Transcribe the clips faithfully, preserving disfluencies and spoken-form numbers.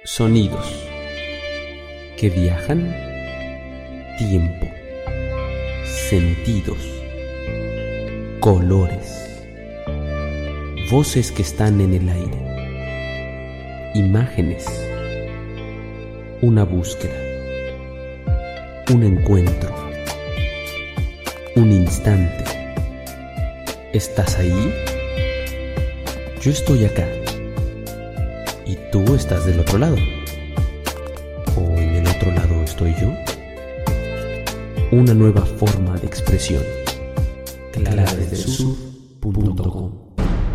Sonidos que viajan, tiempo, sentidos, colores, voces que están en el aire, imágenes, una búsqueda, un encuentro, un instante. ¿Estás ahí? Yo estoy acá. ¿Y tú estás del otro lado? ¿O en el otro lado estoy yo? Una nueva forma de expresión. clave del sur punto com.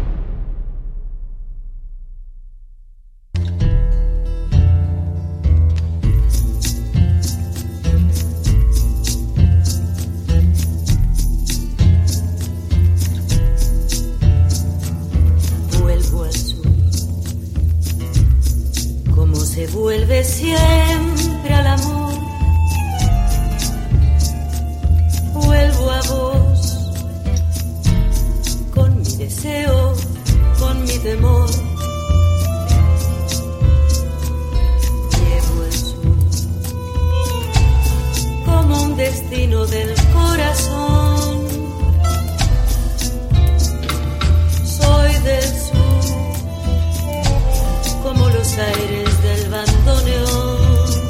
Vuelve siempre al amor, vuelvo a vos, con mi deseo, con mi temor, llevo el sur, como un destino del corazón, soy del sur, como los aires del bandoneón.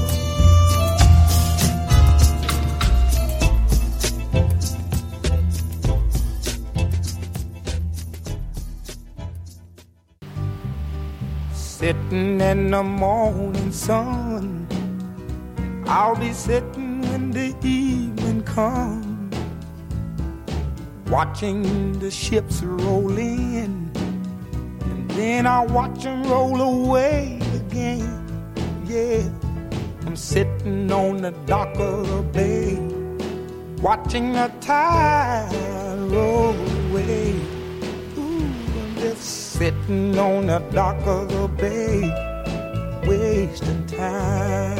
Sitting in the morning sun, I'll be sitting when the evening comes, watching the ships roll in, and then I'll watch them roll away again. Yeah, I'm sitting on the dock of the bay, watching the tide roll away. Ooh, I'm just sitting on the dock of the bay, wasting time.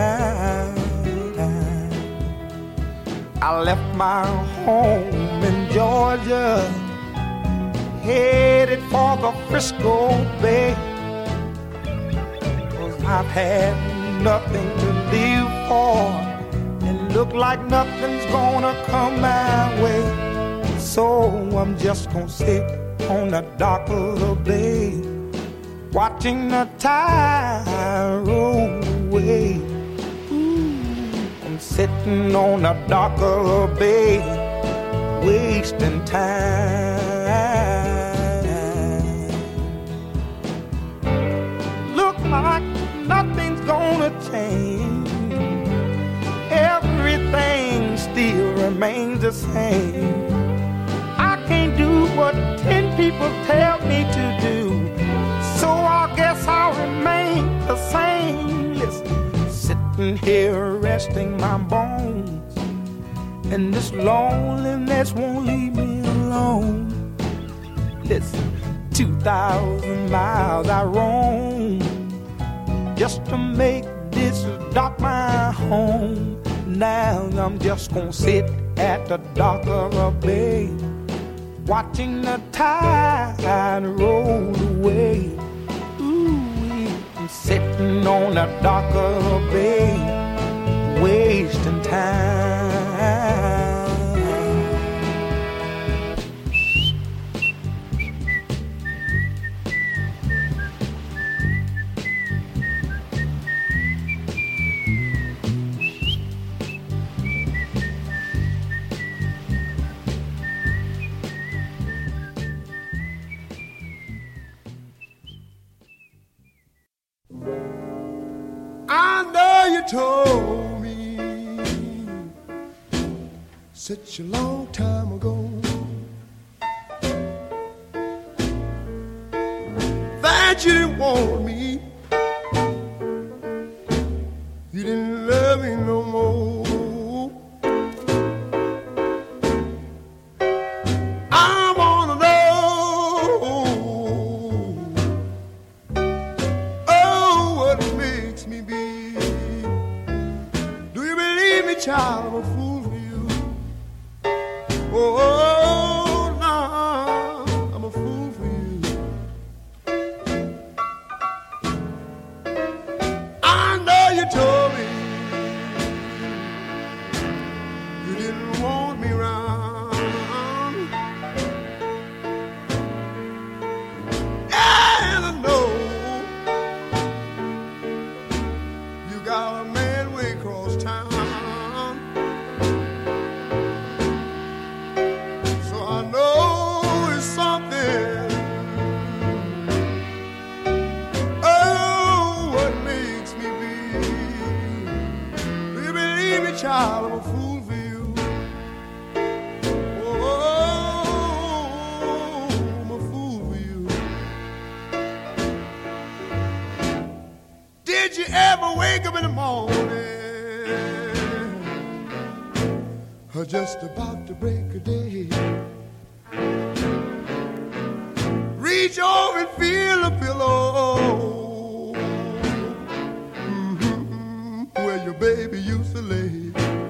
I left my home in Georgia, headed for the Frisco Bay, 'cause I've had nothing to live for, and look like nothing's gonna come my way. So I'm just gonna sit on the dock of the bay, watching the tide roll away. Ooh, I'm sitting on the dock of the bay, wasting time. Look like nothing's gonna change, everything still remains the same. I can't do what ten people tell me to do, so I guess I'll remain the same. Listen, sitting here resting my bones, and this loneliness won't leave me alone. Listen, two thousand miles I roam just to make this dock my home. Now I'm just gonna sit at the dock of the bay, watching the tide roll away. Ooh, I'm sitting on the dock of the bay, wasting time. I know you told me such a long time ago that you didn't want me, you didn't love me no more. I wanna know, oh, what makes me be. Do you believe me, child? I'm a fool for you. Oh, no, I'm a fool for you. child, I'm a fool for you. Oh, I'm a fool for you. Did you ever wake up in the morning, or just about to break a day? Reach over and feel a pillow, mm-hmm, where your baby used to lay.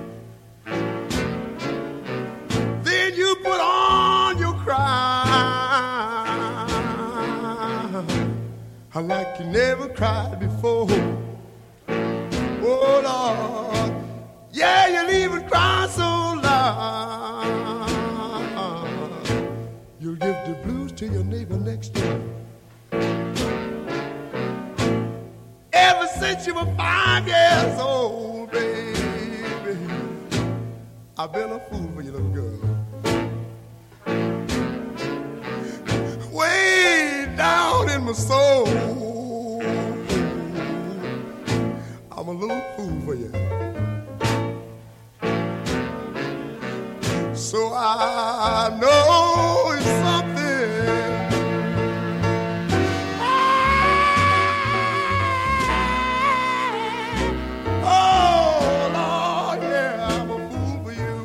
Then you put on your cry like you never cried before. Oh Lord, yeah, you leave it crying so loud. You'll give the blues to your neighbor next door. Ever since you were five years old, baby, I've been a fool for you, little girl. Way down in my soul, I'm a little fool for you. So I know it's something. Oh Lord, yeah, I'm a fool for you.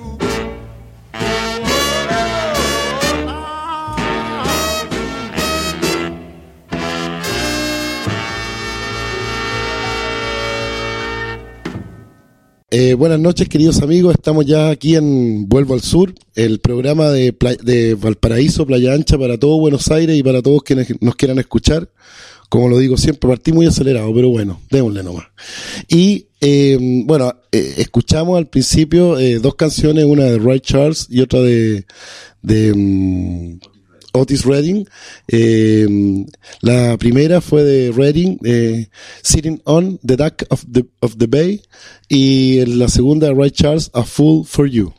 Eh, buenas noches, queridos amigos. Estamos ya aquí en Vuelvo al Sur, el programa de, Pla- de Valparaíso, Playa Ancha, para todo Buenos Aires y para todos quienes nos quieran escuchar. Como lo digo siempre, partí muy acelerado, pero bueno, démosle nomás. Y, eh, bueno, eh, escuchamos al principio eh, dos canciones, una de Ray Charles y otra de, de um, Otis Redding. Eh, la primera fue de Redding, eh, Sitting on the Dock of the, of the Bay, y la segunda de Ray Charles, A Fool for You.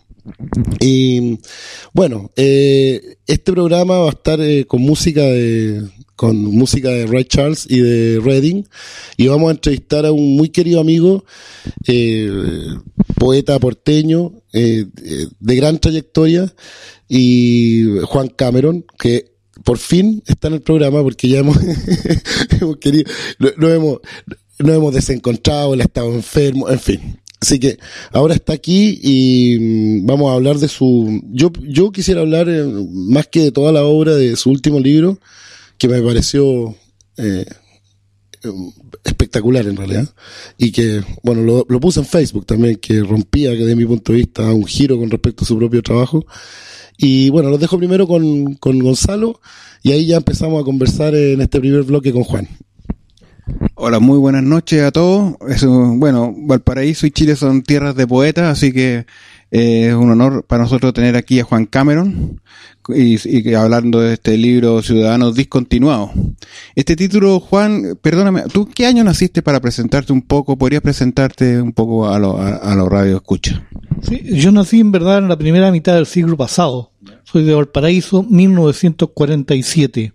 Y bueno, eh, este programa va a estar eh, con música de con música de Ray Charles y de Redding, y vamos a entrevistar a un muy querido amigo, eh, poeta porteño, eh, de gran trayectoria, y Juan Cameron, que por fin está en el programa porque ya hemos, hemos querido, no hemos, nos hemos desencontrado, él ha estado enfermo, en fin. Así que ahora está aquí y vamos a hablar de su... Yo, yo quisiera hablar eh, más que de toda la obra de su último libro, que me pareció eh, espectacular en realidad, y que, bueno, lo, lo puse en Facebook también, que rompía, que de mi punto de vista, un giro con respecto a su propio trabajo. Y bueno, los dejo primero con, con Gonzalo, y ahí ya empezamos a conversar en este primer bloque con Juan. Hola, muy buenas noches a todos. Es un, bueno, Valparaíso y Chile son tierras de poetas, así que eh, es un honor para nosotros tener aquí a Juan Cameron y, y hablando de este libro Ciudadanos Discontinuados. Este título, Juan, perdóname, ¿tú qué año naciste para presentarte un poco? ¿Podrías presentarte un poco a los a, a los radio escucha? Sí, yo nací en verdad en la primera mitad del siglo pasado. Soy de Valparaíso, mil novecientos cuarenta y siete.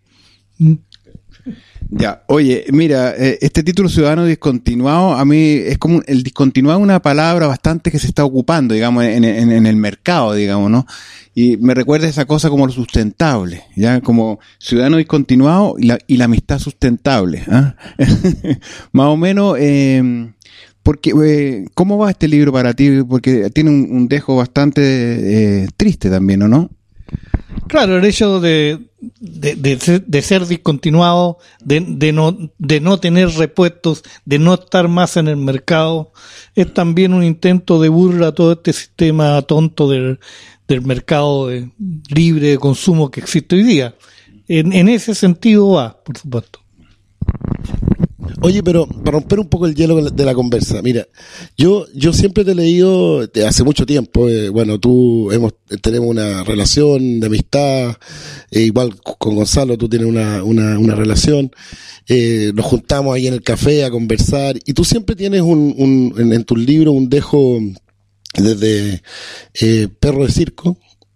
Ya, oye, mira, eh, este título Ciudadano Discontinuado, a mí es como, el discontinuado es una palabra bastante que se está ocupando, digamos, en, en, en el mercado, digamos, ¿no? Y me recuerda esa cosa como lo sustentable, ya, como ciudadano discontinuado y la, y la amistad sustentable, ¿ah? Más o menos, eh, porque, eh, ¿cómo va este libro para ti? Porque tiene un, un dejo bastante eh, triste también, ¿o no? Claro, el hecho de, de, de, ser, de ser discontinuado, de, de, no, de no tener repuestos, de no estar más en el mercado, es también un intento de burla a todo este sistema tonto del, del mercado de, libre de consumo que existe hoy día. En, en ese sentido va, por supuesto. Oye, pero para romper un poco el hielo de la conversa, mira, yo yo siempre te he leído hace mucho tiempo, eh, bueno, tú hemos tenemos una relación de amistad, eh, igual con Gonzalo tú tienes una una, una relación, eh, nos juntamos ahí en el café a conversar, y tú siempre tienes un, un en, en tus libros un dejo desde eh, Perro de Circo,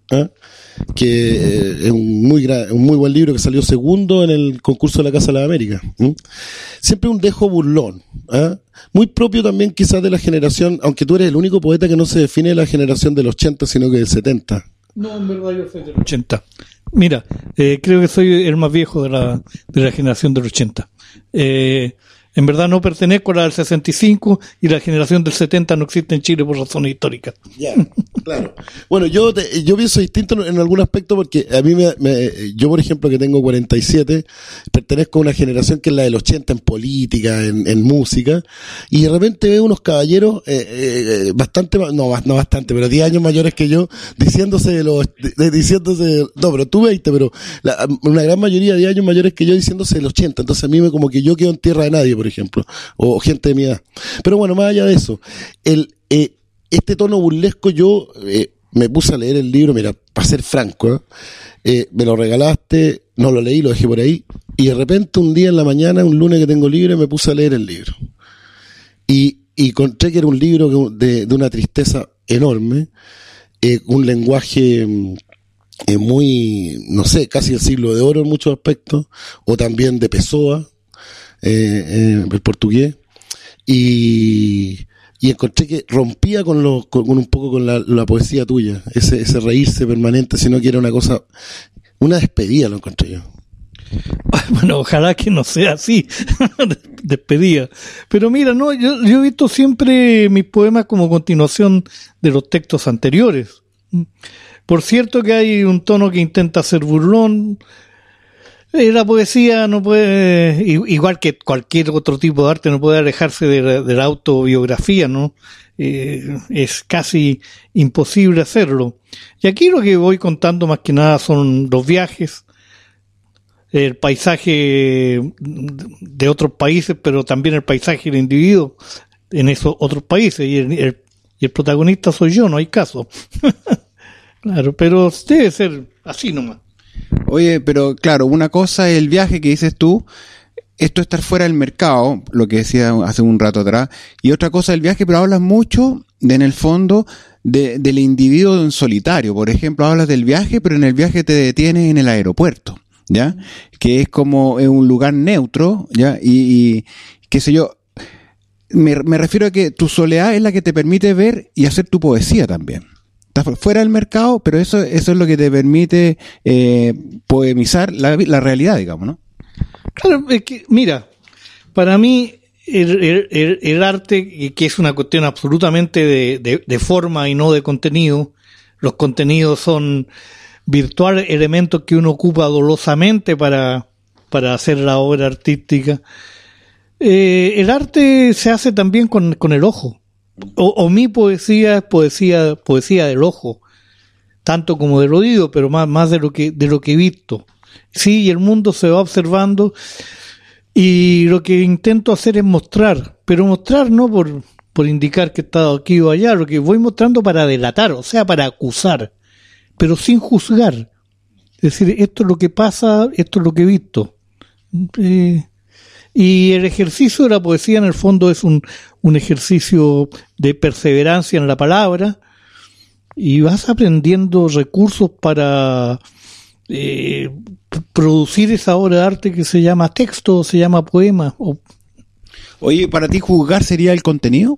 ¿eh? que eh, es un muy, gra- un muy buen libro que salió segundo en el concurso de la Casa de las Américas. ¿eh? Siempre un dejo burlón, ¿eh? muy propio también quizás de la generación, aunque tú eres el único poeta que no se define de la generación del ochenta, sino que del setenta. No, en verdad yo soy del ochenta. Mira, eh, creo que soy el más viejo de la, de la generación del ochenta. Eh, en verdad no pertenezco a la del sesenta y cinco y la generación del setenta no existe en Chile por razones históricas. Ya, claro. Bueno, yo te, yo pienso distinto en algún aspecto porque a mí me, me, yo por ejemplo que tengo cuarenta y siete, pertenezco a una generación que es la del ochenta en política, en, en música, y de repente veo unos caballeros eh, eh, bastante, no, no bastante, pero diez años mayores que yo, diciéndose de los, de, de, diciéndose, no, pero tú veinte, pero la, una gran mayoría de diez años mayores que yo diciéndose del ochenta, entonces a mí me como que yo quedo en tierra de nadie, por ejemplo, o gente de mi edad. Pero bueno, más allá de eso, el, eh, este tono burlesco yo eh, me puse a leer el libro, mira, para ser franco, ¿eh? Eh, me lo regalaste, no lo leí, lo dejé por ahí, y de repente un día en la mañana, un lunes que tengo libre, me puse a leer el libro. Y, y encontré que era un libro de, de una tristeza enorme, eh, un lenguaje eh, muy, no sé, casi el siglo de oro en muchos aspectos, o también de Pessoa, eh, eh, el portugués, y... y encontré que rompía con, lo, con, con un poco con la, la poesía tuya, ese, ese reírse permanente, sino que era una cosa, una despedida, lo encontré yo. Bueno, ojalá que no sea así, despedida. Pero mira, no, yo, yo he visto siempre mis poemas como continuación de los textos anteriores. Por cierto que hay un tono que intenta ser burlón. La poesía no puede, igual que cualquier otro tipo de arte, no puede alejarse de la, de la autobiografía, ¿no? Eh, es casi imposible hacerlo. Y aquí lo que voy contando más que nada son los viajes, el paisaje de otros países, pero también el paisaje del individuo en esos otros países. Y el, el, y el protagonista soy yo, no hay caso. Claro, pero debe ser así nomás. Oye, pero claro, una cosa es el viaje que dices tú, esto es estar fuera del mercado, lo que decía hace un rato atrás, y otra cosa es el viaje, pero hablas mucho, de, en el fondo, de, del individuo en solitario. Por ejemplo, hablas del viaje, pero en el viaje te detienes en el aeropuerto, ¿ya? Que es como es un lugar neutro, ¿ya? Y, y qué sé yo, me, me refiero a que tu soledad es la que te permite ver y hacer tu poesía también. Estás fuera del mercado, pero eso eso es lo que te permite eh, poemizar la, la realidad, digamos, ¿no? Claro, es que, mira, para mí el, el, el, el arte, que es una cuestión absolutamente de, de, de forma y no de contenido, los contenidos son virtuales elementos que uno ocupa dolosamente para, para hacer la obra artística. Eh, el arte se hace también con, con el ojo. O, o mi poesía es poesía, poesía del ojo, tanto como del oído, pero más, más de lo que, de lo que he visto. Sí, y el mundo se va observando, y lo que intento hacer es mostrar, pero mostrar no por, por indicar que he estado aquí o allá, lo que voy mostrando para delatar, o sea, para acusar, pero sin juzgar. Es decir, esto es lo que pasa, esto es lo que he visto. Eh, Y el ejercicio de la poesía en el fondo es un, un ejercicio de perseverancia en la palabra, y vas aprendiendo recursos para eh, producir esa obra de arte que se llama texto, se llama poema. O... Oye, ¿para ti juzgar sería el contenido?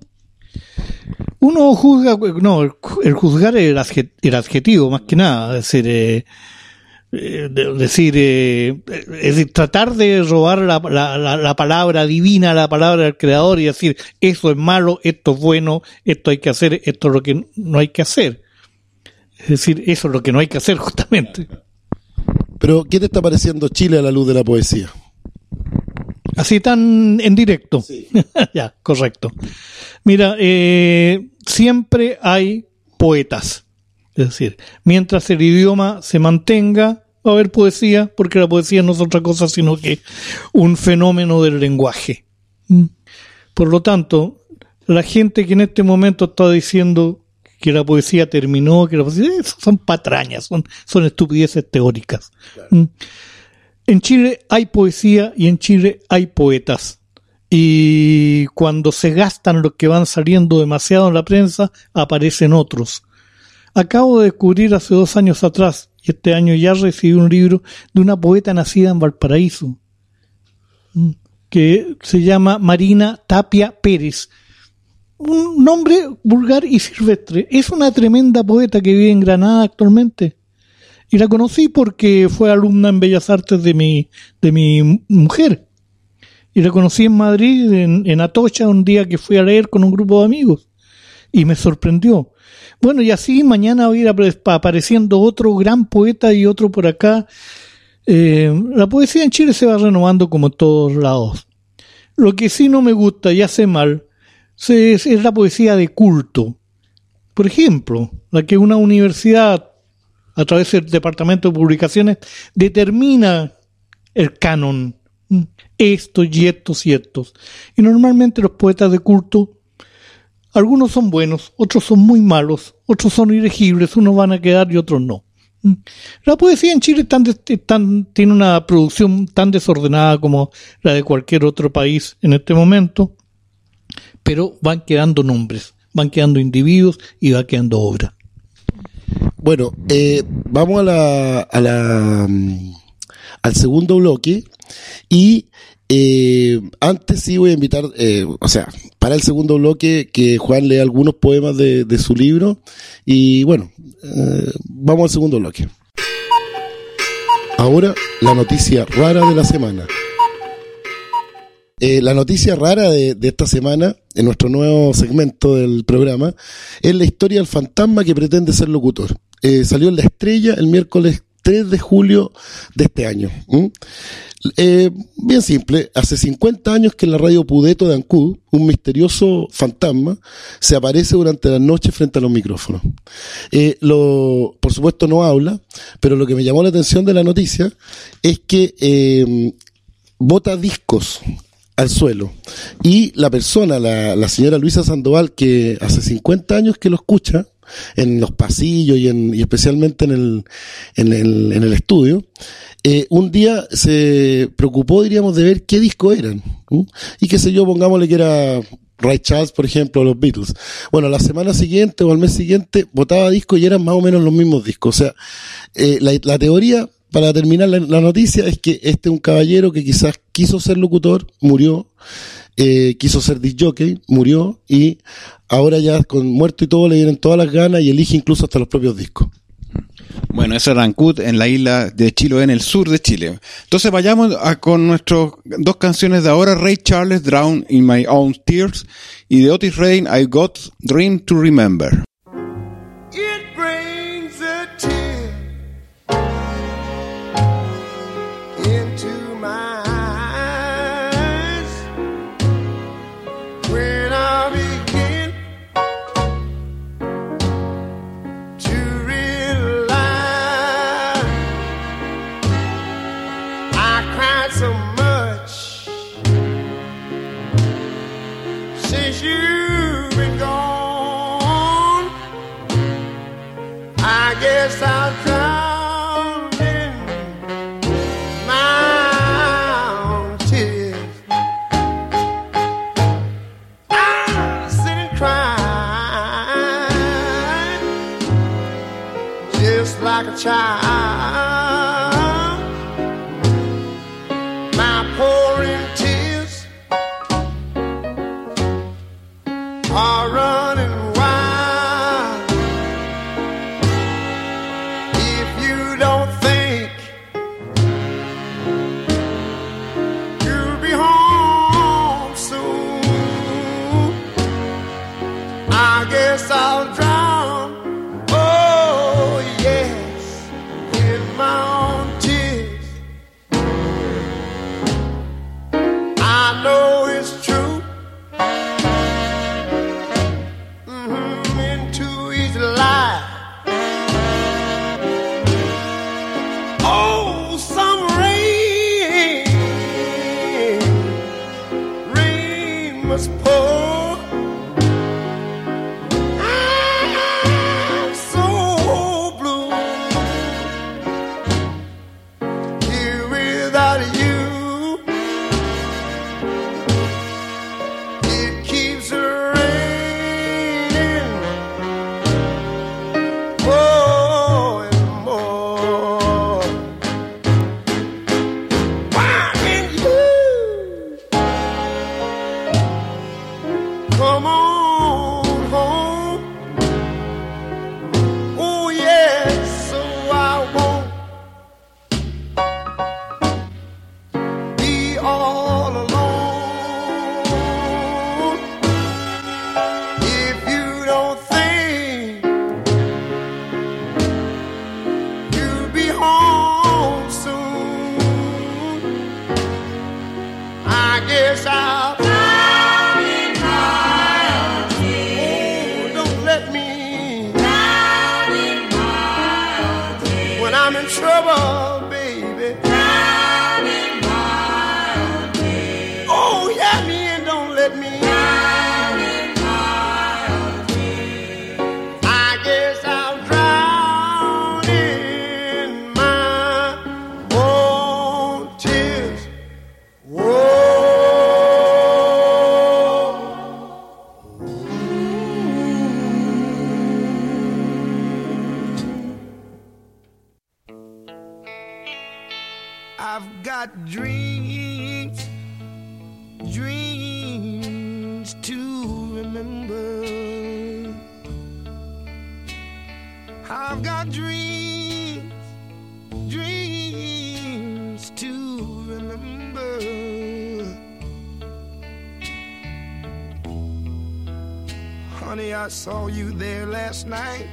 Uno juzga, no, el, el juzgar es el, adjet, el adjetivo más que nada, es decir... Eh, De decir, eh, es decir, tratar de robar la, la, la, la palabra divina, la palabra del creador, y decir, eso es malo, esto es bueno, esto hay que hacer, esto es lo que no hay que hacer. Es decir, eso es lo que no hay que hacer justamente. Pero, ¿qué te está pareciendo Chile a la luz de la poesía? Así tan en directo. Sí. Ya, correcto. Mira, eh, siempre hay poetas. Es decir, mientras el idioma se mantenga, va a haber poesía, porque la poesía no es otra cosa sino que un fenómeno del lenguaje. Por lo tanto, la gente que en este momento está diciendo que la poesía terminó, que la poesía, son patrañas, son, son estupideces teóricas. Claro. En Chile hay poesía y en Chile hay poetas. Y cuando se gastan los que van saliendo demasiado en la prensa, aparecen otros. Acabo de descubrir hace dos años atrás, y este año ya recibí un libro de una poeta nacida en Valparaíso, que se llama Marina Tapia Pérez. Un nombre vulgar y silvestre. Es una tremenda poeta que vive en Granada actualmente. Y la conocí porque fue alumna en Bellas Artes de mi, de mi mujer. Y la conocí en Madrid, en, en Atocha, un día que fui a leer con un grupo de amigos. Y me sorprendió. Bueno, y así mañana va a ir apareciendo otro gran poeta y otro por acá. Eh, la poesía en Chile se va renovando como en todos lados. Lo que sí no me gusta y hace mal se, es, es la poesía de culto. Por ejemplo, la que una universidad, a través del Departamento de Publicaciones, determina el canon. Estos y estos y estos. Y normalmente los poetas de culto, algunos son buenos, otros son muy malos, otros son ilegibles, unos van a quedar y otros no. La poesía en Chile tan, tan, tiene una producción tan desordenada como la de cualquier otro país en este momento, pero van quedando nombres, van quedando individuos y va quedando obra. Bueno, eh, vamos a la, a la, um, al segundo bloque y eh, antes sí voy a invitar, eh, o sea, para el segundo bloque que Juan lea algunos poemas de, de su libro y bueno, eh, vamos al segundo bloque. Ahora la noticia rara de la semana. Eh, la noticia rara de, de esta semana, en nuestro nuevo segmento del programa, es la historia del fantasma que pretende ser locutor. Eh, salió en La Estrella el miércoles tres de julio de este año. ¿Mm? Eh, bien simple, hace cincuenta años que en la radio Pudeto de Ancud, un misterioso fantasma se aparece durante la noche frente a los micrófonos. Eh, lo, por supuesto no habla, pero lo que me llamó la atención de la noticia es que eh, bota discos al suelo y la persona, la, la señora Luisa Sandoval, que hace cincuenta años que lo escucha en los pasillos y, en, y especialmente en el, en el, en el estudio, eh, un día se preocupó, diríamos, de ver qué discos eran, ¿sí? Y qué sé yo, pongámosle que era Ray Charles, por ejemplo, o los Beatles. Bueno, la semana siguiente o al mes siguiente botaba discos y eran más o menos los mismos discos. O sea, eh, la, la teoría, para terminar la, la noticia, es que este es un caballero que quizás quiso ser locutor, murió, eh, quiso ser disc jockey, murió, y ahora ya con muerto y todo le vienen todas las ganas y elige incluso hasta los propios discos. Bueno, eso es Ancud, en la isla de Chiloé, en el sur de Chile. Entonces vayamos a, con nuestras dos canciones de ahora, Ray Charles, Drown in My Own Tears, y de Otis Redding, I Got Dream to Remember. It brings a tear into my eyes when I begin to realize I cried so much since you've been gone. I guess I'll drown in my own tears. I sit and cry just like a child. My pouring tears are running wild. If you don't think you'll be home soon, I guess I'll drown, oh yes, in my own tears. I know it's true. Mm-hmm, into each lie. Oh, some rain, rain must pour. I'm so blue here without you. It keeps raining. Oh, come on home. Oh yes, so I won't be all alone. If you don't think you'll be home soon, I guess I'll drown in my own tears. Oh, don't let me drown in my own tears. When I'm in trouble, baby, drown in my own tears. Oh, yeah, me and don't let me drown in my own tears. I guess I'll drown in my own tears. Whoa. I've got dreams, dreams to remember. I've got dreams, dreams to remember. Honey, I saw you there last night.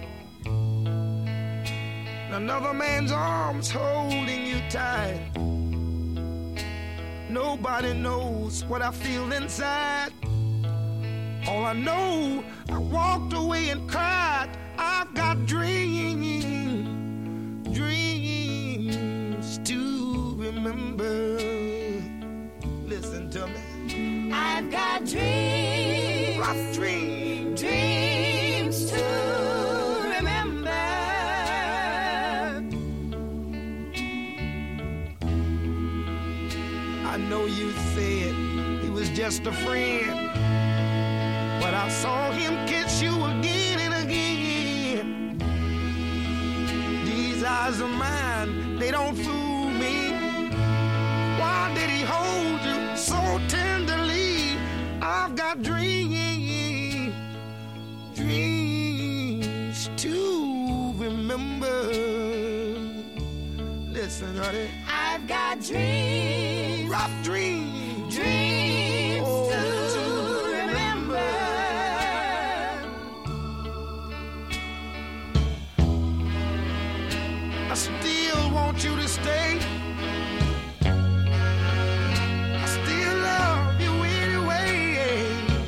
Another man's arms holding you tight. Nobody knows what I feel inside. All I know, I walked away and cried. I've got dreams, dreams to remember. Listen to me. I've got dreams, rough dreams, dreams to remember. I know you said he was just a friend, but I saw him kiss you again and again. These eyes of mine, they don't fool me. Why did he hold you so tenderly? I've got dreams, dreams to remember. Listen, honey. I've got dreams, rough dreams, dreams oh, to remember. I still want you to stay. I still love you anyway.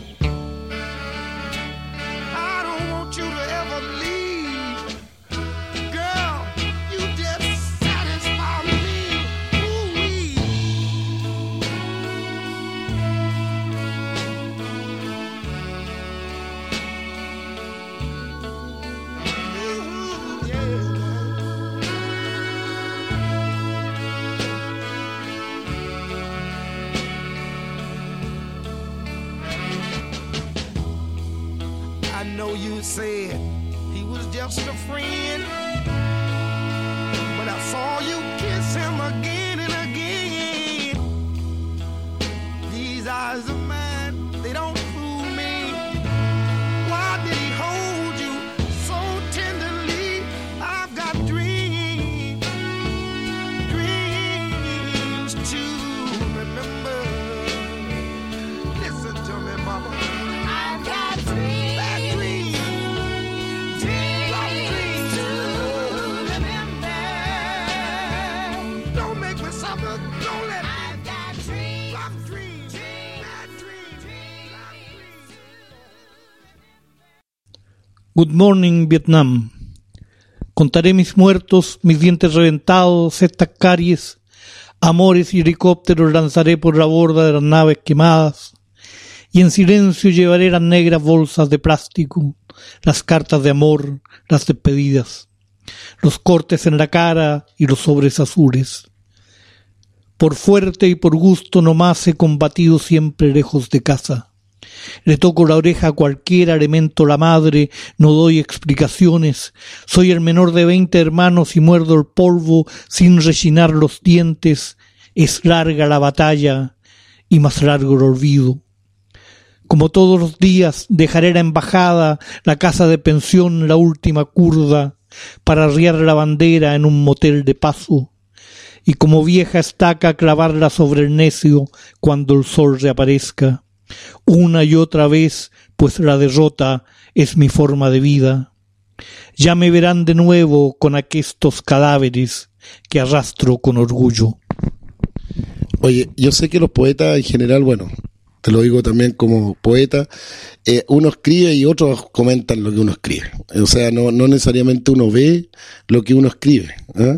I don't want you to ever leave. Girl, you just satisfy me. Ooh-wee. Ooh, yeah. I know you said he was just a friend, but I saw you kiss him again and again. These eyes of mine, they don't fool me. Why did he hold you so tenderly? I've got dreams, dreams to remember. Listen to me, mama. I've got dreams, bad dreams, dreams to remember. Don't make me suffer. Don't let me. I've got dreams, rough dreams, bad dreams, rough dreams. Good morning, Vietnam. Contaré mis muertos, mis dientes reventados, estas caries, amores y helicópteros lanzaré por la borda de las naves quemadas, y en silencio llevaré las negras bolsas de plástico, las cartas de amor, las despedidas, los cortes en la cara y los sobres azules. Por fuerte y por gusto nomás he combatido siempre lejos de casa. Le toco la oreja a cualquier elemento la madre, no doy explicaciones. Soy el menor de veinte hermanos y muerdo el polvo sin rechinar los dientes. Es larga la batalla y más largo el olvido. Como todos los días dejaré la embajada, la casa de pensión, la última curda, para arriar la bandera en un motel de paso, y como vieja estaca clavarla sobre el necio cuando el sol reaparezca, una y otra vez, pues la derrota es mi forma de vida. Ya me verán de nuevo con aquestos cadáveres que arrastro con orgullo. Oye, yo sé que los poetas en general, bueno, te lo digo también como poeta, eh, uno escribe y otros comentan lo que uno escribe. O sea, no, no necesariamente uno ve lo que uno escribe, ¿eh?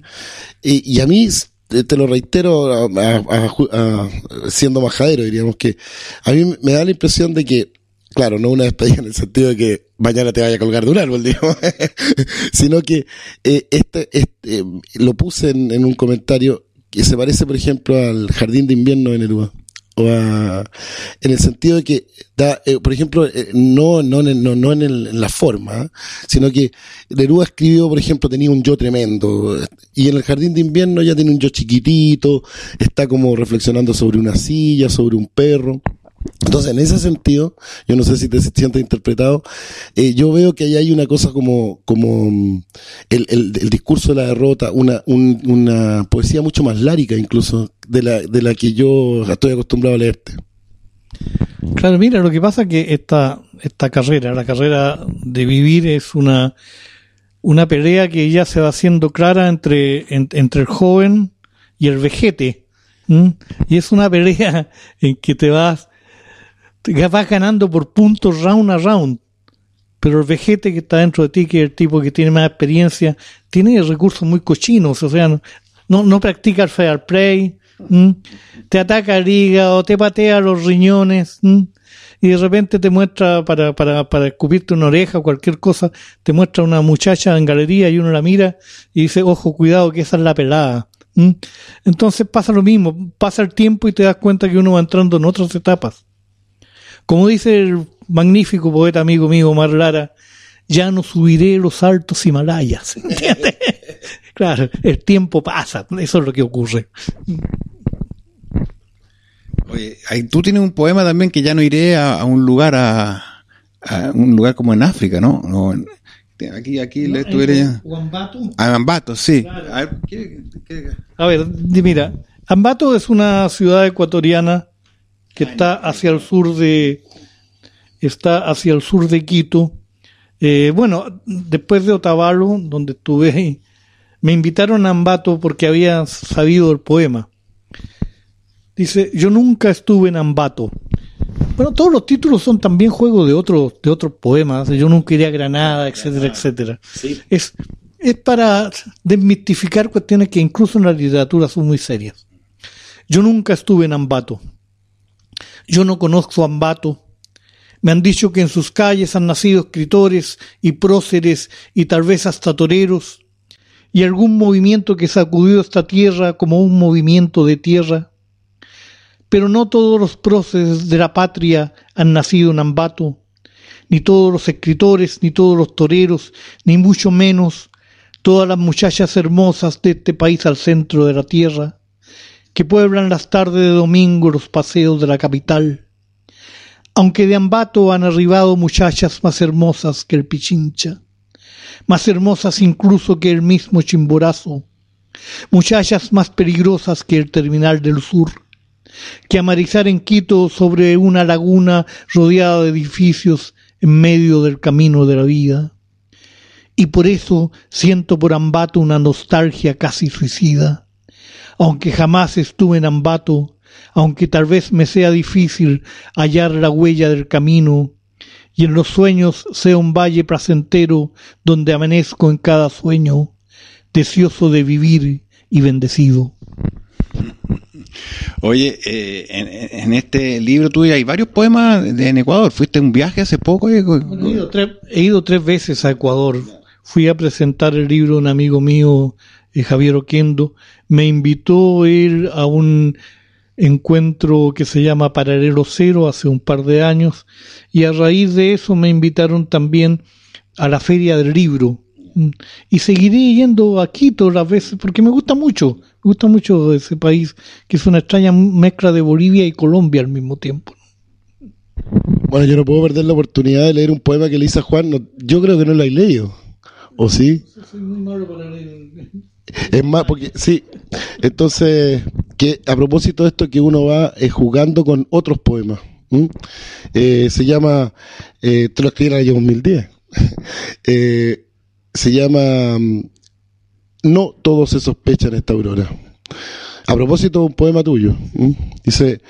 Y, y a mí, te lo reitero, a, a, a, a, siendo majadero, diríamos que a mí me da la impresión de que, claro, no una despedida en el sentido de que mañana te vaya a colgar de un árbol, digamos, sino que eh, este, este eh, lo puse en, en un comentario que se parece, por ejemplo, al Jardín de Invierno de Neruda. O a, en el sentido de que da, eh, por ejemplo, eh, no, no, no, no en, el, en la forma, ¿eh? Sino que Neruda escribió, por ejemplo, tenía un yo tremendo, y en el Jardín de Invierno ya tiene un yo chiquitito, está como reflexionando sobre una silla, sobre un perro. Entonces, en ese sentido, yo no sé si te sientes interpretado, eh, yo veo que ahí hay una cosa como, como el, el, el discurso de la derrota, una, un, una poesía mucho más lárica incluso de la, de la que yo estoy acostumbrado a leerte. Claro, mira, lo que pasa es que esta, esta carrera, la carrera de vivir es una, una pelea que ya se va haciendo clara entre, en, entre el joven y el vejete, ¿m? Y es una pelea en que te vas vas ganando por puntos round a round, pero el vejete que está dentro de ti, que es el tipo que tiene más experiencia, tiene recursos muy cochinos, o sea, no, no, no practica el fair play, ¿m? Te ataca el hígado, te patea los riñones, ¿m? Y de repente te muestra, para, para, para escupirte una oreja o cualquier cosa, te muestra una muchacha en galería y uno la mira y dice, ojo, cuidado, que esa es la pelada. ¿m? Entonces pasa lo mismo, pasa el tiempo y te das cuenta que uno va entrando en otras etapas. Como dice el magnífico poeta amigo mío Omar Lara, ya no subiré los altos Himalayas. ¿Entiendes? Claro, el tiempo pasa, eso es lo que ocurre. Oye, tú tienes un poema también que ya no iré a, a un lugar a, a un lugar como en África, ¿no? no aquí, aquí, no, tú eres Ambato. A Ambato, sí. Claro. A ver, ¿qué, qué? A ver, mira, Ambato es una ciudad ecuatoriana que está hacia el sur de está hacia el sur de Quito. Eh, bueno, después de Otavalo, donde estuve, me invitaron a Ambato porque había sabido el poema. Dice, yo nunca estuve en Ambato. Bueno, todos los títulos son también juegos de otros de otros poemas. Yo nunca iré a Granada, etcétera, etcétera. Sí. Es, es para desmistificar cuestiones que incluso en la literatura son muy serias. Yo nunca estuve en Ambato. Yo no conozco Ambato. Me han dicho que en sus calles han nacido escritores y próceres y tal vez hasta toreros, y algún movimiento que sacudió esta tierra como un movimiento de tierra. Pero no todos los próceres de la patria han nacido en Ambato, ni todos los escritores, ni todos los toreros, ni mucho menos todas las muchachas hermosas de este país al centro de la tierra, que pueblan las tardes de domingo los paseos de la capital, aunque de Ambato han arribado muchachas más hermosas que el Pichincha, más hermosas incluso que el mismo Chimborazo, muchachas más peligrosas que el terminal del sur, que amarizar en Quito sobre una laguna rodeada de edificios en medio del camino de la vida. Y por eso siento por Ambato una nostalgia casi suicida. Aunque jamás estuve en Ambato, aunque tal vez me sea difícil hallar la huella del camino, y en los sueños sea un valle placentero donde amanezco en cada sueño, deseoso de vivir y bendecido. Oye, eh, en, en este libro tuyo hay varios poemas de, en Ecuador. ¿Fuiste a un viaje hace poco? Eh? Bueno, he, ido tres, he ido tres veces a Ecuador. Fui a presentar el libro a un amigo mío, eh, Javier Oquendo. Me invitó él a un encuentro que se llama Paralelo Cero hace un par de años, y a raíz de eso me invitaron también a la Feria del Libro. Y seguiré yendo a Quito las veces porque me gusta mucho, me gusta mucho ese país, que es una extraña mezcla de Bolivia y Colombia al mismo tiempo. Bueno, yo no puedo perder la oportunidad de leer un poema que le hice a Juan. No, yo creo que no lo hay leído. ¿O sí? Es más, porque sí. Entonces, que a propósito de esto, que uno va eh, jugando con otros poemas. ¿Mm? Eh, se llama, eh, te lo escribí en el año dos mil diez. eh, se llama No todos se sospechan esta aurora. A propósito de un poema tuyo. ¿Mm? Dice,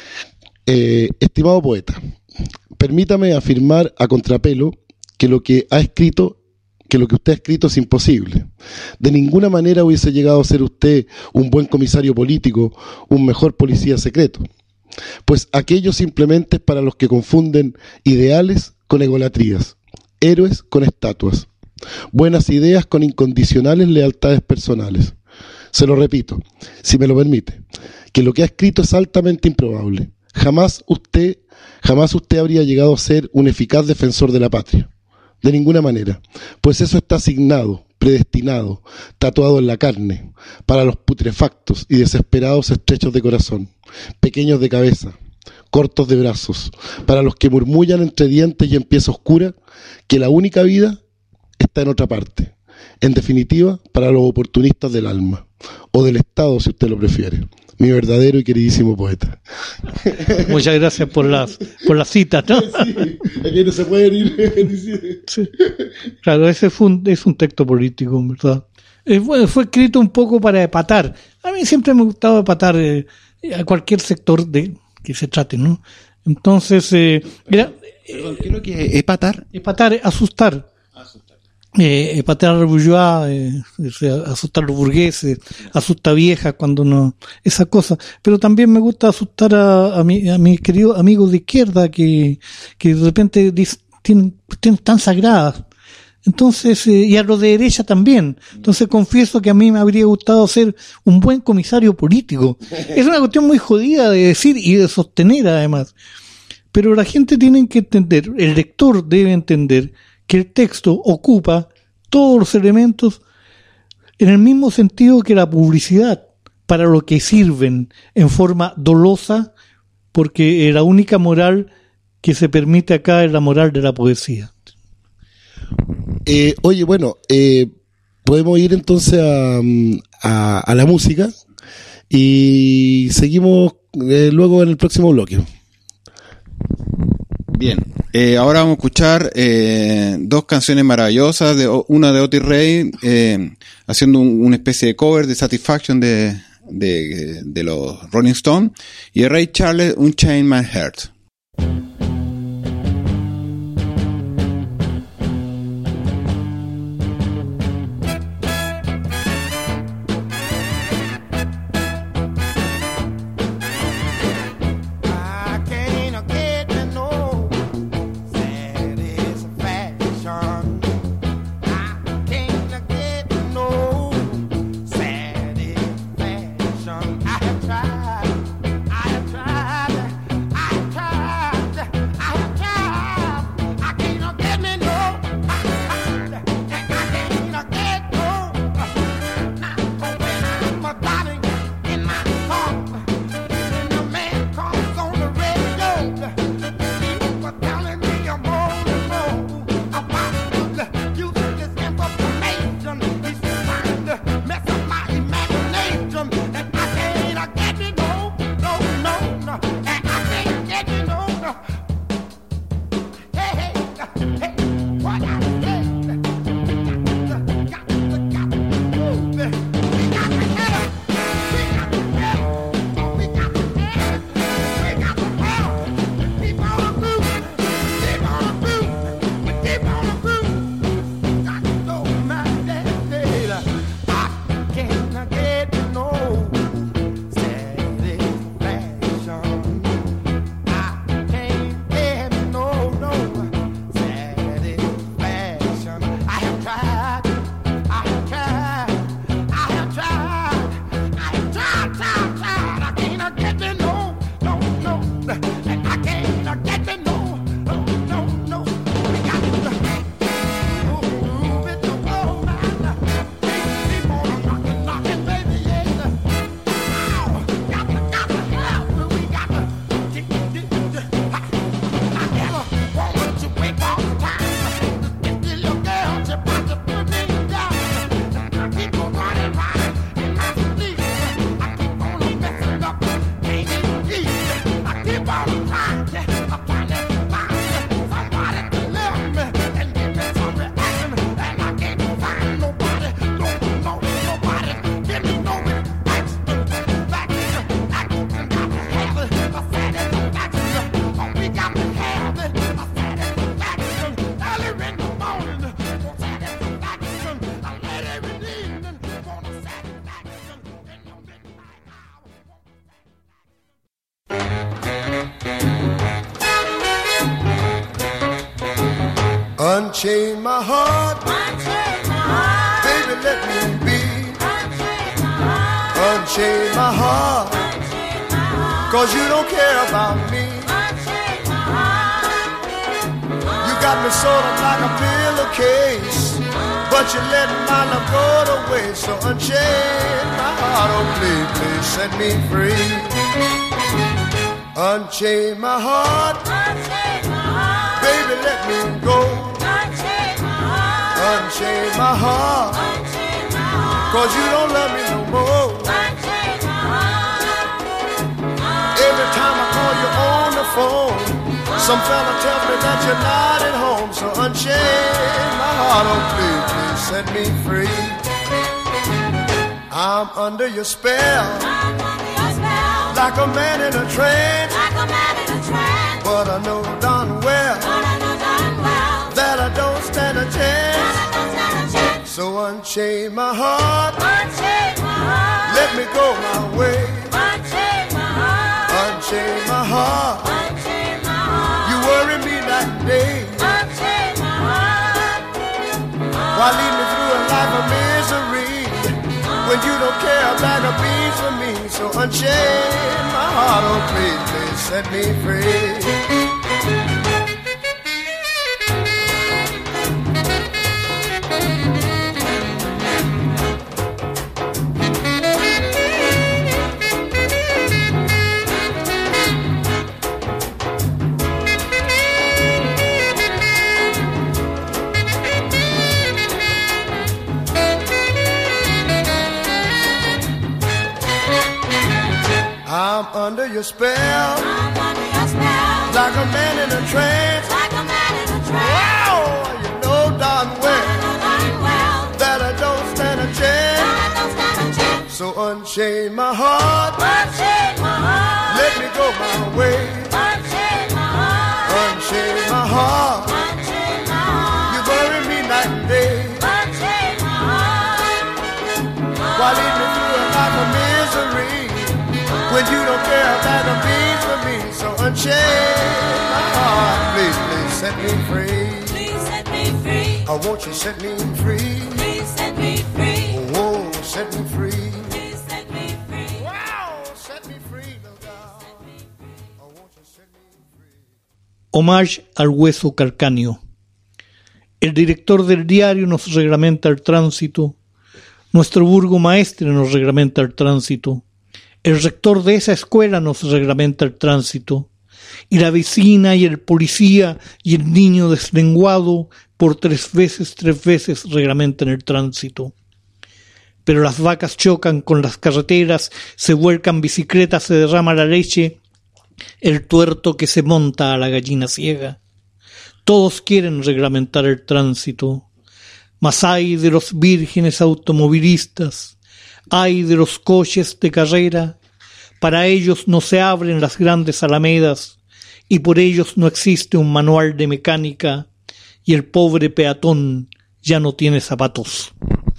eh, estimado poeta, permítame afirmar a contrapelo que lo que ha escrito, que lo que usted ha escrito es imposible. De ninguna manera hubiese llegado a ser usted un buen comisario político, un mejor policía secreto. Pues aquello simplemente es para los que confunden ideales con egolatrías, héroes con estatuas, buenas ideas con incondicionales lealtades personales. Se lo repito, si me lo permite, que lo que ha escrito es altamente improbable. Jamás usted, jamás usted habría llegado a ser un eficaz defensor de la patria. De ninguna manera, pues eso está asignado, predestinado, tatuado en la carne, para los putrefactos y desesperados estrechos de corazón, pequeños de cabeza, cortos de brazos, para los que murmullan entre dientes y en pieza oscura que la única vida está en otra parte. En definitiva, para los oportunistas del alma, o del Estado si usted lo prefiere. Mi verdadero y queridísimo poeta. Muchas gracias por las por la cita, ¿no? Sí, aquí no se pueden ir. Sí. Claro, ese fue un, es un texto político, ¿verdad? Eh, fue, fue escrito un poco para epatar. A mí siempre me gustaba epatar eh, a cualquier sector de que se trate, ¿no? Entonces, eh, era, Perdón, ¿qué es lo que es epatar? epatar, asustar. Eh, epatar al bourgeois, eh, o sea, asustar a los burgueses, asustar a viejas cuando no, esa cosa. Pero también me gusta asustar a, a, mi, a mis queridos amigos de izquierda que, que de repente dicen, tienen cuestiones tan sagradas. Entonces, eh, y a los de derecha también. Entonces confieso que a mí me habría gustado ser un buen comisario político. Es una cuestión muy jodida de decir y de sostener además. Pero la gente tiene que entender, el lector debe entender que el texto ocupa todos los elementos en el mismo sentido que la publicidad, para lo que sirven en forma dolosa, porque la única moral que se permite acá es la moral de la poesía. Eh, oye, bueno, eh, podemos ir entonces a, a, a la música y seguimos eh, luego en el próximo bloque. Bien, eh, ahora vamos a escuchar eh, dos canciones maravillosas, de una de Otis Redding, eh, haciendo un, una especie de cover de Satisfaction de, de, de los Rolling Stones, y de Ray Charles, Unchain My Heart. I have tried, I have tried Unchain my heart, unchain my heart, baby, let me be. unchain my heart, Unchain my heart, unchain my heart, cause you don't care about me. unchain my heart. You got me sort of like a pillowcase, but you let my love go to waste. So unchain my heart, oh please, please set me free. Unchain my heart, Unchain my heart, baby, let me go. unchain my heart, Unchain my heart, unchain my heart, cause you don't love me no more. unchain my heart. Every time I call you on the phone, some fella tells me that you're not at home. So unchain my heart, oh please, please set me free. I'm under your spell, I'm under your spell, like a man in a trance. like a man in a trance. But I know darn well But I know darn well that I don't stand a that chance. I don't stand a chance. So unchain my heart, Unchain my heart, let me go my way. unchain my heart, Unchain my heart, unchain my heart, you worry me night and day. unchain my heart. Why lead me through a life of misery when you don't care a bag of beans for me? So unchain my heart, oh please, please set me free. I'm under your spell, I'm under your spell, like a man in a trance. like a man in a trance. Wow, you know darn I well know darn well that I don't stand a chance. that I don't stand a chance. So unchain my heart, Unchain my heart, let me go my way. unchain my heart, Unchain my heart, unchain my heart, you bury me night and day. unchain my heart. Why lead me through a life of misery when you don't care about the beans for me? So unchain my heart, please, please set me free. Please set me free, I want you set me free. please set me free, Oh, set me free. please set me free. Wow, set me free, little God. I want you set me free. Homage al hueso calcáneo. El director del diario nos reglamenta el tránsito. Nuestro burgomaestre nos reglamenta el tránsito. El rector de esa escuela nos reglamenta el tránsito. Y la vecina y el policía y el niño deslenguado por tres veces, tres veces reglamentan el tránsito. Pero las vacas chocan con las carreteras, se vuelcan bicicletas, se derrama la leche, el tuerto que se monta a la gallina ciega. Todos quieren reglamentar el tránsito, mas ay de los vírgenes automovilistas, ay de los coches de carrera, para ellos no se abren las grandes alamedas y por ellos no existe un manual de mecánica y el pobre peatón ya no tiene zapatos.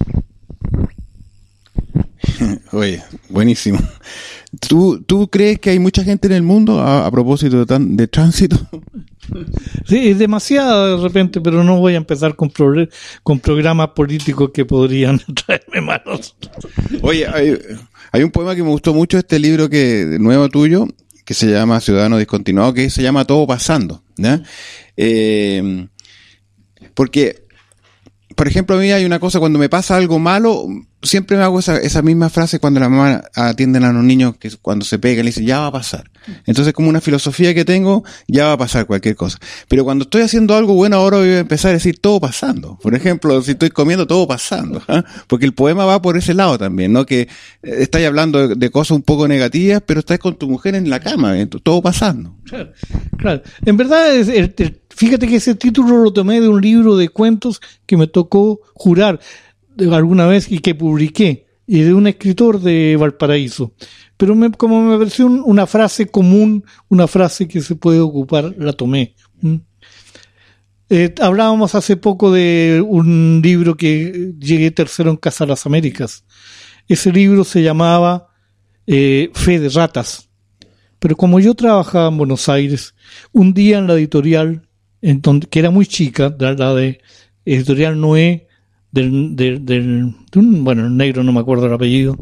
Oye, buenísimo. ¿Tú, ¿Tú crees que hay mucha gente en el mundo a, a propósito de, tan, de tránsito? Sí, es demasiado de repente, pero no voy a empezar con, pro, con programas políticos que podrían traerme malos. Oye, hay, hay un poema que me gustó mucho, este libro que nuevo tuyo, que se llama Ciudadano Discontinuado, que se llama Todo Pasando, ¿ya? Eh, porque, por ejemplo, a mí hay una cosa, cuando me pasa algo malo, siempre me hago esa, esa misma frase cuando la mamá atienden a los niños, que cuando se pegan, le dicen, ya va a pasar. Entonces, como una filosofía que tengo, ya va a pasar cualquier cosa. Pero cuando estoy haciendo algo bueno, ahora voy a empezar a decir todo pasando. Por ejemplo, si estoy comiendo, todo pasando. ¿eh? Porque el poema va por ese lado también, ¿no? Que eh, estáis hablando de, de cosas un poco negativas, pero estás con tu mujer en la cama, ¿eh? Todo pasando. Claro, claro. En verdad, es el, el, fíjate que ese título lo tomé de un libro de cuentos que me tocó jurar alguna vez y que publiqué, y de un escritor de Valparaíso. Pero me, como me pareció un, una frase común, una frase que se puede ocupar, la tomé. ¿Mm? Eh, hablábamos hace poco de un libro que llegué tercero en Casa de las Américas. Ese libro se llamaba eh, Fe de Ratas. Pero como yo trabajaba en Buenos Aires, un día en la editorial en donde, que era muy chica, la, la de Editorial Noé, del, del, del de un, bueno, el negro, no me acuerdo el apellido.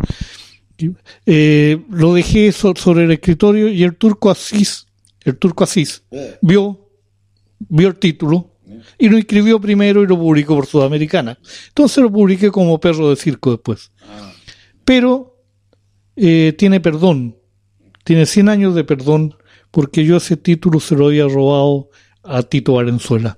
Eh, lo dejé so, sobre el escritorio y el turco Asís, el turco Asís, vio, vio el título y lo inscribió primero y lo publicó por Sudamericana. Entonces lo publiqué como Perro de Circo después. Pero eh, tiene perdón, tiene cien años de perdón, porque yo ese título se lo había robado a Tito Valenzuela.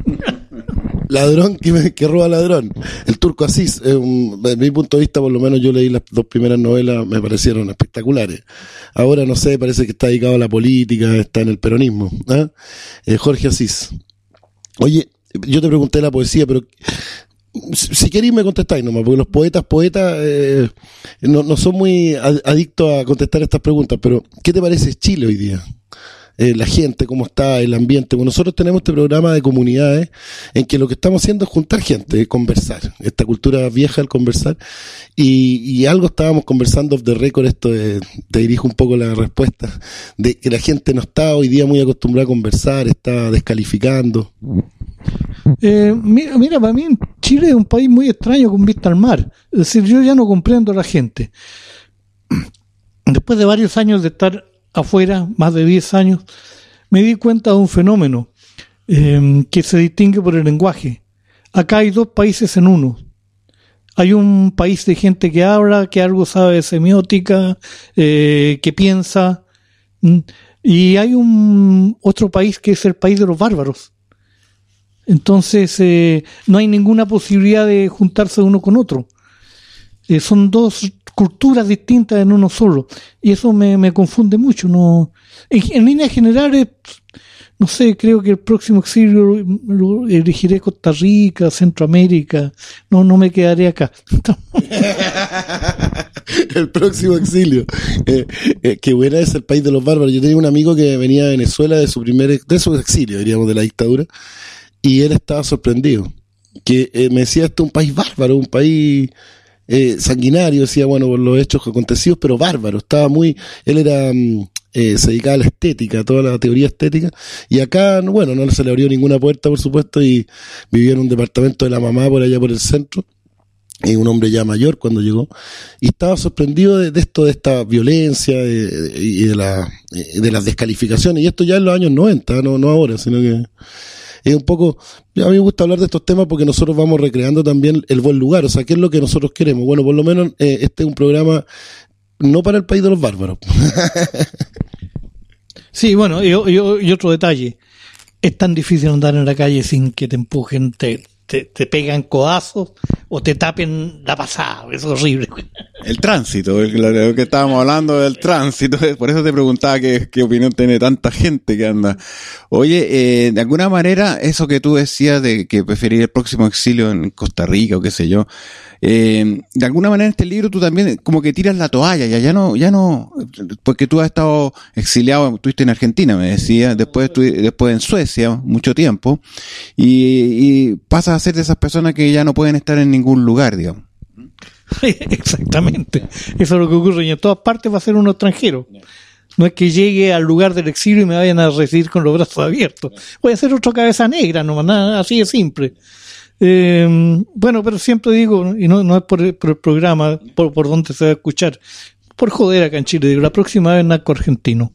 Ladrón que, me, que roba ladrón. El turco Asís, eh, un, desde mi punto de vista, por lo menos yo leí las dos primeras novelas, me parecieron espectaculares. Ahora, no sé, parece que está dedicado a la política, está en el peronismo. ¿eh? Eh, Jorge Asís. Oye, yo te pregunté la poesía, pero si, si queréis me contestáis nomás, porque los poetas, poetas, eh, no, no son muy adictos a contestar estas preguntas, pero ¿qué te parece Chile hoy día? Eh, la gente, cómo está, el ambiente. Bueno, nosotros tenemos este programa de comunidades en que lo que estamos haciendo es juntar gente, conversar. Esta cultura vieja al conversar. Y, y algo estábamos conversando off the record, esto de, te dirijo un poco la respuesta, de que la gente no está hoy día muy acostumbrada a conversar, está descalificando. Eh, mira, mira, para mí Chile es un país muy extraño con vista al mar. Es decir, yo ya no comprendo a la gente. Después de varios años de estar afuera, más de diez años, me di cuenta de un fenómeno eh, que se distingue por el lenguaje. Acá hay dos países en uno. Hay un país de gente que habla, que algo sabe de semiótica, eh, que piensa, y hay un otro país que es el país de los bárbaros. Entonces eh, no hay ninguna posibilidad de juntarse uno con otro. Eh, son dos culturas distintas en uno solo, y eso me, me confunde mucho. No, en, en líneas generales, no sé, creo que el próximo exilio lo, lo elegiré Costa Rica, Centroamérica, no, no me quedaré acá. El próximo exilio. Eh, eh, qué buena es el país de los bárbaros. Yo tenía un amigo que venía de Venezuela de su primer, de su exilio, diríamos, de la dictadura, y él estaba sorprendido. Que eh, me decía, esto es un país bárbaro, un país Eh, sanguinario, decía, bueno, por los hechos acontecidos, pero bárbaro, estaba muy, él era, eh, se dedicaba a la estética, a toda la teoría estética, y acá, bueno, no se le abrió ninguna puerta, por supuesto, y vivía en un departamento de la mamá por allá por el centro, y un hombre ya mayor cuando llegó, y estaba sorprendido de, de esto, de esta violencia, de, de, y de, la, de las descalificaciones, y esto ya en los años noventa, no, no ahora, sino que es un poco, a mí me gusta hablar de estos temas porque nosotros vamos recreando también el buen lugar, o sea, ¿qué es lo que nosotros queremos? Bueno, por lo menos eh, este es un programa no para el país de los bárbaros. Sí, bueno, y, y, y otro detalle, es tan difícil andar en la calle sin que te empujen, te, te, te pegan codazos o te tapen la pasada, es horrible. El tránsito, el, lo que estábamos hablando del tránsito, por eso te preguntaba qué, qué opinión tiene tanta gente que anda. Oye, eh, de alguna manera, eso que tú decías de que preferir el próximo exilio en Costa Rica o qué sé yo, eh, de alguna manera en este libro tú también como que tiras la toalla, ya, ya no, ya no, porque tú has estado exiliado, estuviste en Argentina, me decías, después estu- después en Suecia, mucho tiempo, y, y pasas a ser de esas personas que ya no pueden estar en ningún lugar, digamos. Exactamente, eso es lo que ocurre, y en todas partes va a ser un extranjero. No es que llegue al lugar del exilio y me vayan a recibir con los brazos abiertos. Voy a hacer otra cabeza negra, nomás, nada, así de simple. Eh, bueno, pero siempre digo, y no, no es por el, por el programa, por, por donde se va a escuchar, por joder acá en Chile, digo, la próxima vez narco argentino.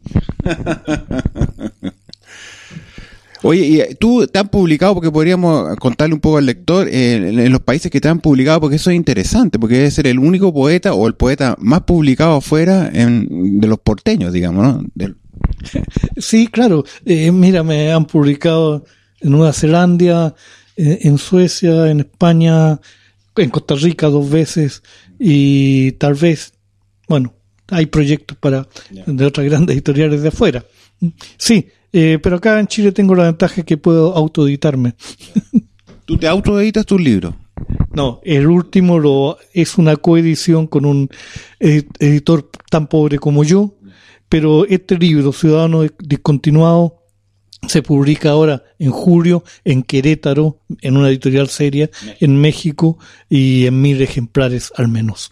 Oye, y tú te han publicado, porque podríamos contarle un poco al lector, eh, en, en los países que te han publicado, porque eso es interesante, porque debe ser el único poeta o el poeta más publicado afuera en, de los porteños, digamos, ¿no? Del... Sí, claro. Eh, mira, me han publicado en Nueva Zelanda, eh, en Suecia, en España, en Costa Rica dos veces, y tal vez, bueno, hay proyectos para de otras grandes editoriales de afuera. Sí. Eh, pero acá en Chile tengo la ventaja que puedo autoeditarme. ¿Tú te autoeditas tus libros? No, el último lo es una coedición con un ed- editor tan pobre como yo, pero este libro, Ciudadano Discontinuado, se publica ahora en julio en Querétaro, en una editorial seria, en México, y en mil ejemplares al menos.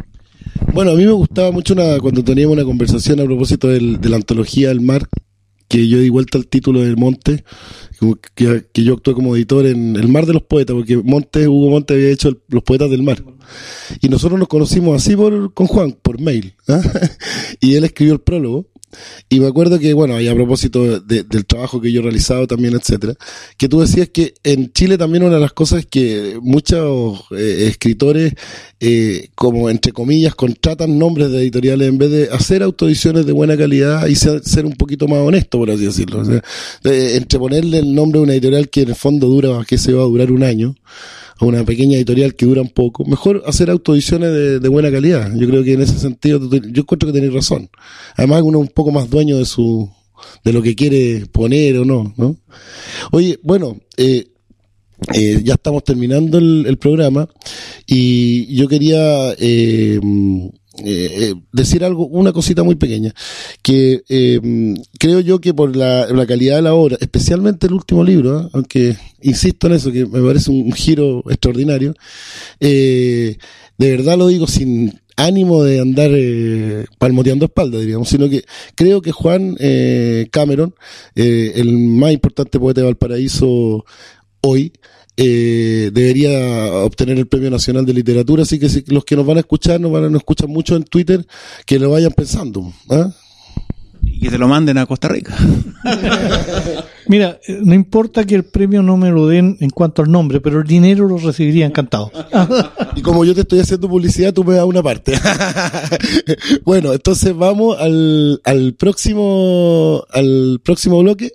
Bueno, a mí me gustaba mucho una, cuando teníamos una conversación a propósito del, de la antología del mar, que yo di vuelta al título de Montes, que, que yo actué como editor en El Mar de los Poetas, porque Montes, Hugo Montes había hecho el, Los Poetas del Mar. Y nosotros nos conocimos así por, con Juan, por mail. ¿Ah? Y él escribió el prólogo. Y me acuerdo que, bueno, y a propósito de, del trabajo que yo he realizado también, etcétera, que tú decías que en Chile también una de las cosas es que muchos eh, escritores, eh, como entre comillas, contratan nombres de editoriales en vez de hacer autoediciones de buena calidad y ser, ser un poquito más honesto, por así decirlo. O sea, eh, entre ponerle el nombre de una editorial que en el fondo dura, que se va a durar un año, a una pequeña editorial que dura un poco, mejor hacer autoediciones de, de buena calidad. Yo creo que en ese sentido, yo encuentro que tenés razón. Además, uno es un poco más dueño de su, de lo que quiere poner o no, ¿no? Oye, bueno, eh, eh, ya estamos terminando el, el programa y yo quería, eh, Eh, eh, decir algo, una cosita muy pequeña, que eh, creo yo que por la, la calidad de la obra, especialmente el último libro, ¿eh? Aunque insisto en eso, que me parece un, un giro extraordinario, eh, de verdad lo digo sin ánimo de andar eh, palmoteando espaldas, diríamos, sino que creo que Juan eh, Cameron, eh, el más importante poeta de Valparaíso hoy, Eh, debería obtener el Premio Nacional de Literatura, así que si los que nos van a escuchar, nos van a nos escuchan mucho en Twitter, que lo vayan pensando, ¿eh? Y que te lo manden a Costa Rica. Mira, no importa que el premio no me lo den en cuanto al nombre, pero el dinero lo recibiría encantado. Y como yo te estoy haciendo publicidad, tú me das una parte. Bueno, entonces vamos al, al próximo al próximo bloque.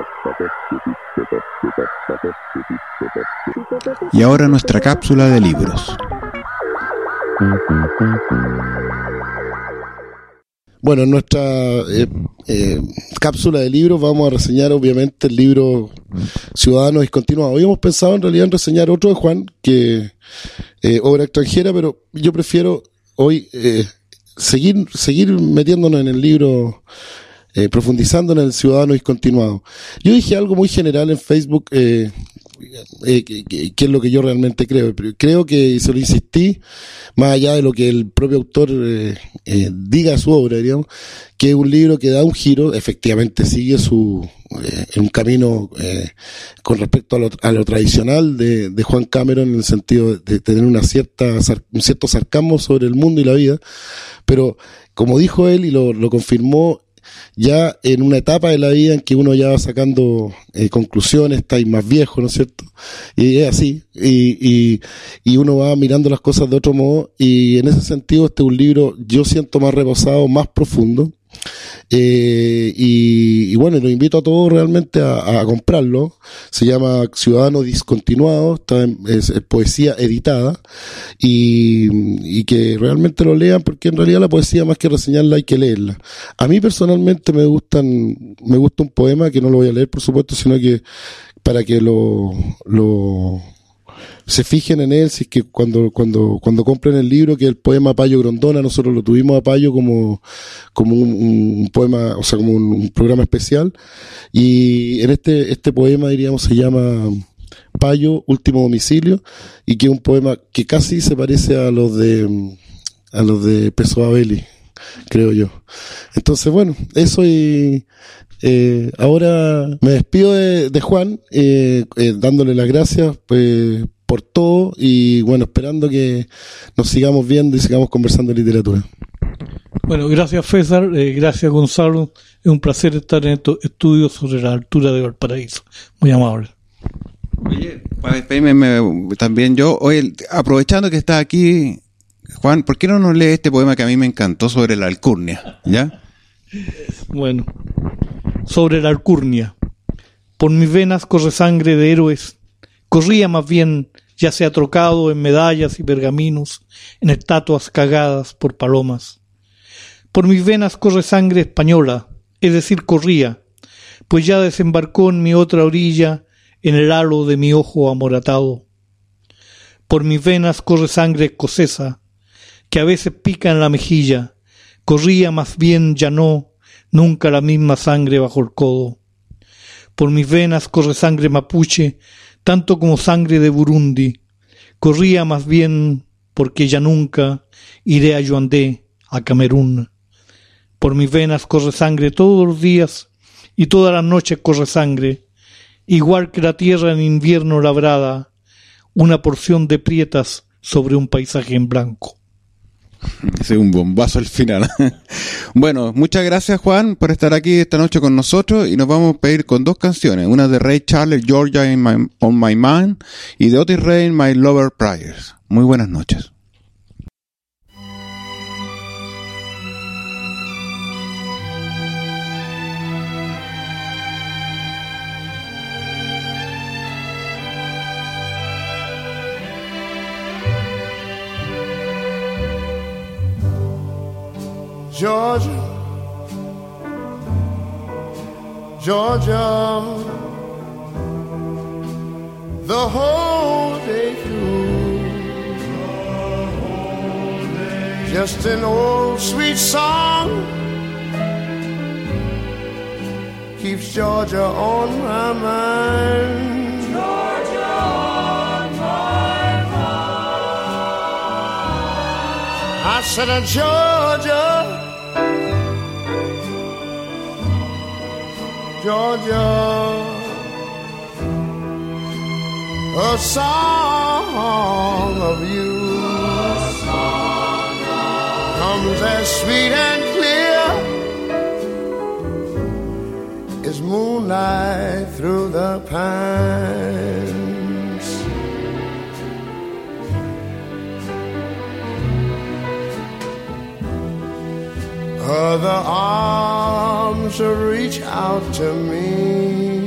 Y ahora nuestra cápsula de libros. Bueno, en nuestra eh, eh, cápsula de libros vamos a reseñar obviamente el libro Ciudadanos Discontinuados. Hoy hemos pensado en realidad en reseñar otro de Juan, que eh, obra extranjera, pero yo prefiero hoy eh, seguir seguir metiéndonos en el libro, eh, profundizando en el Ciudadano Discontinuado. Yo dije algo muy general en Facebook, eh, Eh, que, que, que es lo que yo realmente creo. Creo que, se lo insistí, más allá de lo que el propio autor eh, eh, diga su obra, diríamos, que es un libro que da un giro, efectivamente sigue su eh, en un camino eh, con respecto a lo, a lo tradicional de, de Juan Cameron, en el sentido de, de tener una cierta un cierto sarcasmo sobre el mundo y la vida, pero como dijo él y lo, lo confirmó, ya en una etapa de la vida en que uno ya va sacando eh, conclusiones, está ahí más viejo, ¿no es cierto? Y es así, y, y, y uno va mirando las cosas de otro modo, y en ese sentido este es un libro, yo siento, más reposado, más profundo, eh, y, y bueno, los invito a todos realmente a, a comprarlo. Se llama Ciudadanos Discontinuados, está en, es, es poesía editada, y, y que realmente lo lean, porque en realidad la poesía, más que reseñarla, hay que leerla. A mí personalmente me gustan, me gusta un poema que no lo voy a leer, por supuesto, sino que para que lo, lo se fijen en él, si es que cuando cuando cuando compren el libro, que es el poema Payo Grondona. Nosotros lo tuvimos a Payo como como un, un poema, o sea, como un, un programa especial, y en este este poema, diríamos, se llama Payo, Último Domicilio, y que es un poema que casi se parece a los de a los de Pessoa Belli, creo yo. Entonces, bueno, eso, y eh, ahora me despido de, de Juan, eh, eh, dándole las gracias pues por todo, y bueno, esperando que nos sigamos viendo y sigamos conversando de literatura. Bueno, gracias César, eh, gracias Gonzalo, es un placer estar en estos estudios sobre la altura de Valparaíso, muy amable. Oye, para despedirme me, también yo, oye, aprovechando que está aquí Juan, ¿por qué no nos lee este poema que a mí me encantó sobre la alcurnia? ¿Ya? Bueno, sobre la alcurnia. Por mis venas corre sangre de héroes, corría más bien, ya sea trocado en medallas y pergaminos, en estatuas cagadas por palomas. Por mis venas corre sangre española, es decir, corría, pues ya desembarcó en mi otra orilla, en el halo de mi ojo amoratado. Por mis venas corre sangre escocesa, que a veces pica en la mejilla, corría más bien ya no, nunca la misma sangre bajo el codo. Por mis venas corre sangre mapuche, tanto como sangre de Burundi, corría más bien porque ya nunca iré a Yaoundé, a Camerún. Por mis venas corre sangre todos los días, y todas las noches corre sangre, igual que la tierra en invierno labrada, una porción de prietas sobre un paisaje en blanco. Ese es un bombazo al final. Bueno, muchas gracias, Juan, por estar aquí esta noche con nosotros, y nos vamos a pedir con dos canciones, una de Ray Charles, Georgia in my, on My Mind, y de Otis Redding, My Lover Prayers. Muy buenas noches. Georgia, Georgia, the whole day through, just an old sweet song keeps Georgia on my mind. Georgia on my mind. I said, uh, Georgia, Georgia, a song of you, a song of comes as sweet and clear as moonlight through the pines. Other arms reach out to me,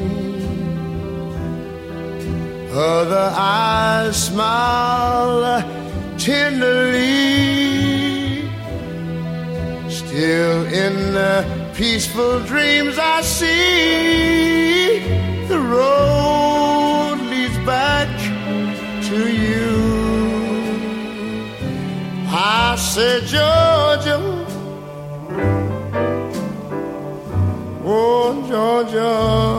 other eyes smile tenderly. Still in the peaceful dreams I see, the road leads back to you. I said, Georgia, oh, Georgia,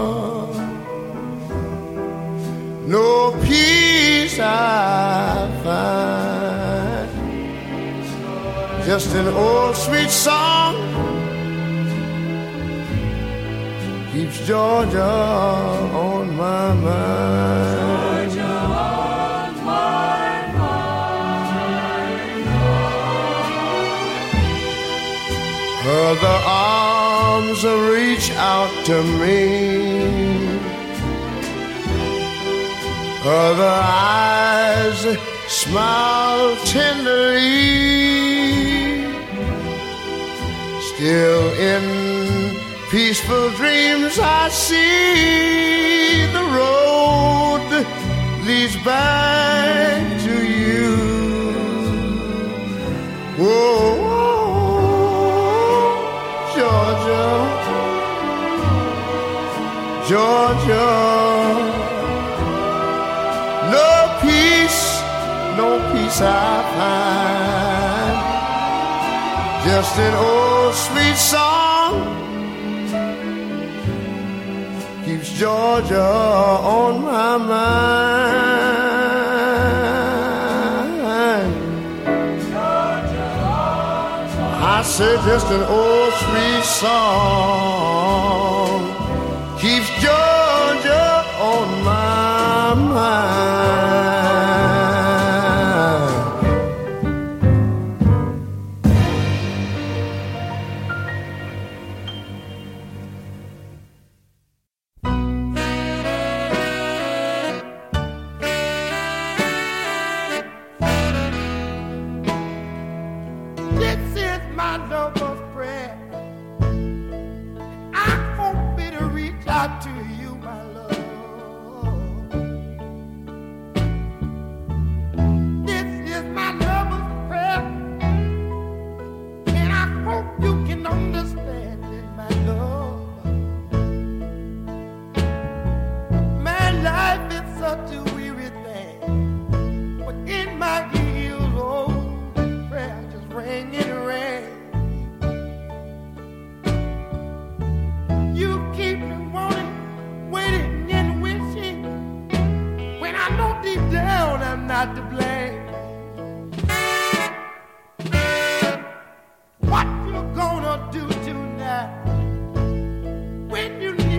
no peace I find, just an old sweet song keeps Georgia on my mind. Georgia on my mind. Other arms reach out to me, other eyes smile tenderly. Still in peaceful dreams I see, the road leads back to you. Whoa, Georgia, Georgia, no peace, no peace I find, just an old sweet song keeps Georgia on my mind. Georgia on my I said just an old sweet song keeps Georgia on my mind. What you gonna do tonight when you need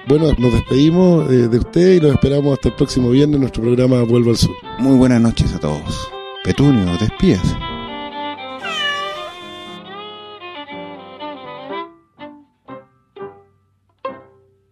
Bueno, nos despedimos eh, de usted y los esperamos hasta el próximo viernes en nuestro programa Vuelvo al Sur. Muy buenas noches a todos. Petunio, despídase.